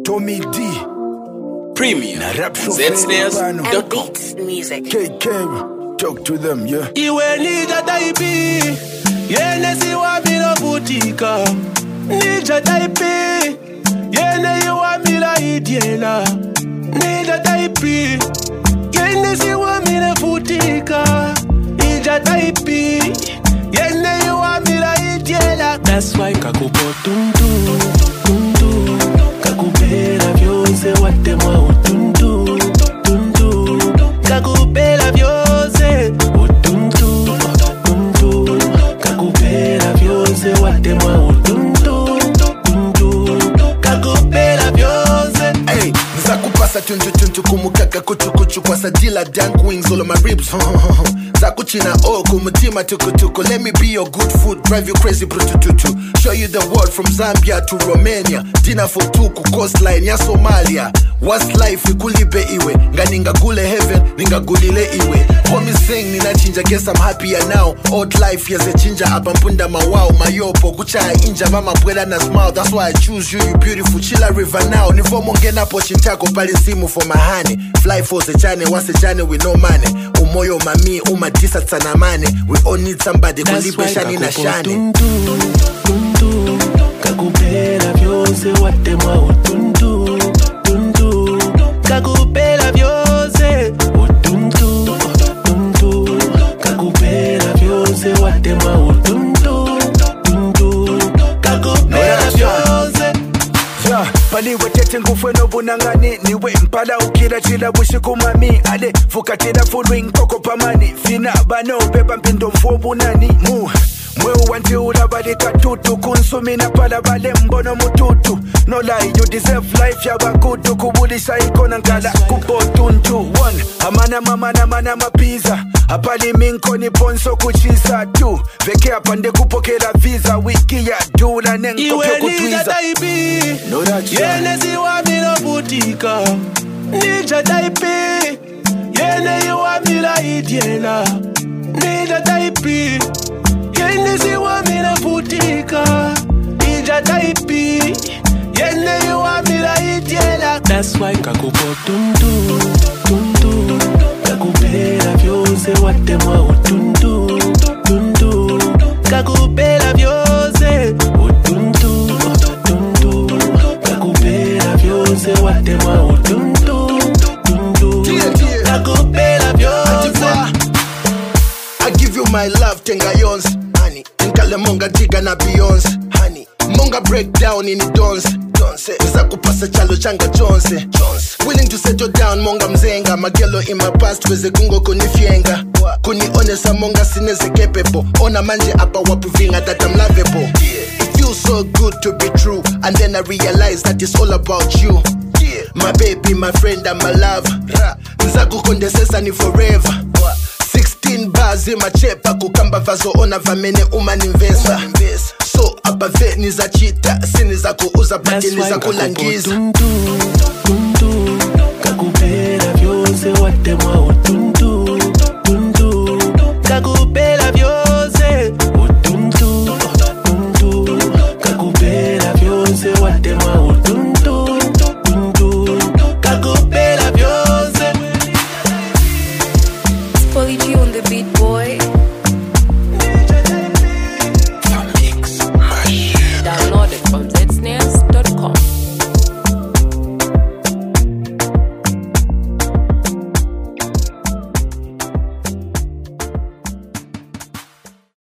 Tommy D Premium Zsnares.com. KK, talk to them, yeah. Iwe nija taipi Yene siwa mila butika Nija taipi Yene iwa mila idiena Nija taipi Yene siwa mila butika Nija taipi Yene iwa mila idiena. That's why kakupo tundu Tundu Kakupela vyose wate mwa utundu Tundu Kakupela vyose utundu Tundu Kakupela vyose wate mwa utundu Tundu Kakupela vyose. Hey, zakupasa tuntu kumukaka kuchu kwa sadila dank wings all of my ribs. Zakuchina kumutima tukutuku. Let me be your good food, drive you crazy brutututu. Show you the world from Zambia to Romania. Dinner for tuku, coastline ya Somalia. What's life ikulibe iwe nganinga gule heaven ninga gulile iwe. Promising ninachinja, guess I'm happier now. Old life yazechinja abampunda mawao mayopo kuchaya inja mama bwela na smile. That's why I choose you, you beautiful. Chilla river now nifomo ngena po chintako pali simu for my honey. Fly for the chane once a chane with no money. Umoyo mami umadisa tsanamane. We all need somebody kulibe shani na shani. Tundu Kakupela vyose wate mwa utundu Tundu Kakupela vyose utundu Tundu Kakupela vyose wate mwa utundu Tundu Kakupela vyose. Yeah, paliwe tete ngufwe no bunangani. Niwe mpala ukila chila wishiku mami. Ale fukatila full wing koko pamani. Fina bano beba mpindo mfubu nani. Mwe wanti ulabalika tutu. Kunsumina pala bale mbono mututu. No lie, you deserve life ya wakutu. Kubulisha ikona ngala kupotuntu. One, amana mapiza. Apali minko ni ponso kuchisa tu. Veke apande kupokela visa. Wiki ya dula nengo pyo kutwiza. Iwe nija taipi Yene siwa mila butika Nija taipi Yene iwa mila idiena Nija taipi Yene siwa mila butika Nija taipi Yene iwa mila idiena. That's why kakupo tundu Tundu Kakupela vyose wate mwa utundu Tundu Kakupela vyose utundu Tundu Kakupela vyose wate mwa utundu Tundu Kakupela vyose. I give you my love, tenga yons, honey. Nkale monga diga na Beyonce, honey. Monga break down in the dance. Zakupasa chalo changa chonse. Willing to settle down, monga mzenga. Magelo in my past, weze kungo kunifienga. Kuni onesa monga sineze kepepo. Ona manje apa wapuvinga that I'm lovable. It feels so good to be true. And then I realize that it's all about you. My baby, my friend, and my love. Nzaku kondesesa ni forever. 16 bars in my chepa kukamba vazo ona vamene umaninvesa. So abave niza chita siniza kuuza pati niza kulangiza. Tundu Kakupela vyose wate mwa utundu Tundu Kakupela vyose utundu Tundu Kakupela vyose wate mwa utundu